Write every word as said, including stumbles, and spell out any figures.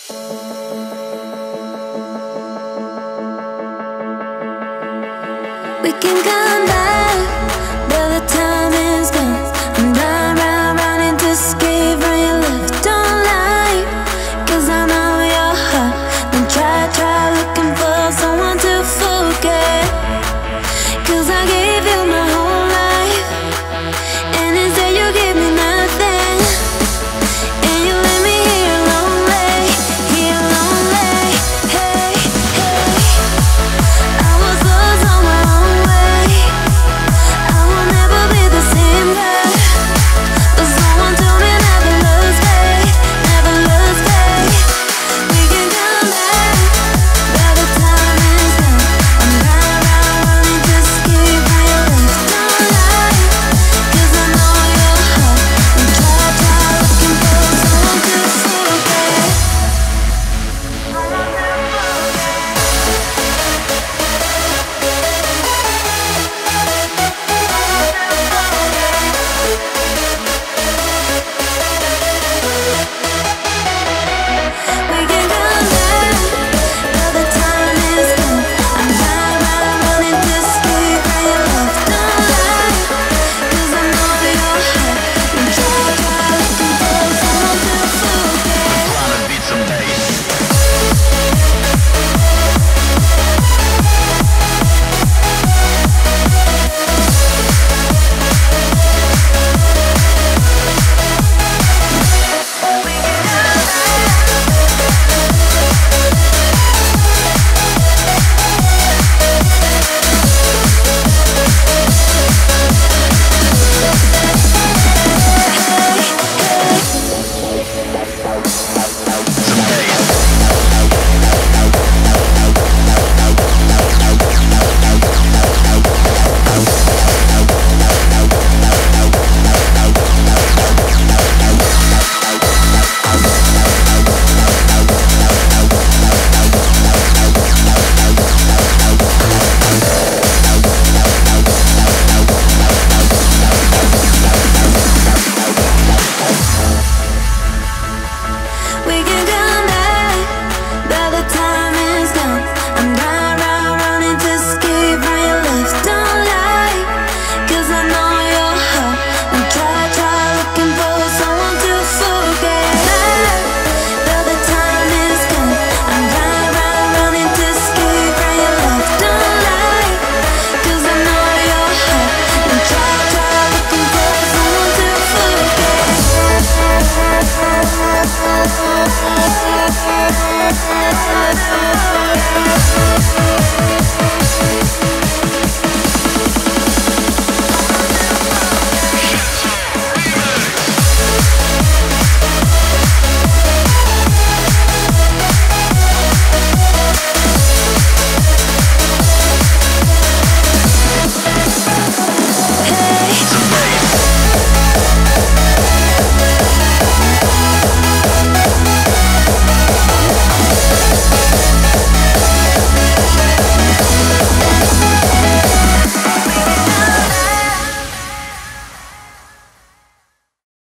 We can come back, but the time is gone. I'm done round, running to escape from your love. Don't lie, cause I know your heart. Don't try, try looking for someone to forget. Cause I gave you my whole life, and instead you give me nothing. And you leave me here lonely, here lonely. Hey, hey, I was lost on my own way. I will never be the same girl, but someone told me never lose faith, never lose faith. We can come back, but the time is gone. I'm round, round, running to escape from your love. Don't lie, cause I know your heart. And try, try looking for someone to forget. We can come back, but the time is gone. I'm round, round, running to escape from your love. Don't lie, cause I know your heart. And try, try looking for someone to forget. Trying to beat some bass. Some bass. We can come back, but the time is gone. I'm round, round, running to escape from your love. Don't lie, cause I know your heart. And try, try looking for someone to forget. But the time is gone. I'm round, round, running to escape from your love. Don't lie, cause I know your heart. And try, try looking for someone to forget.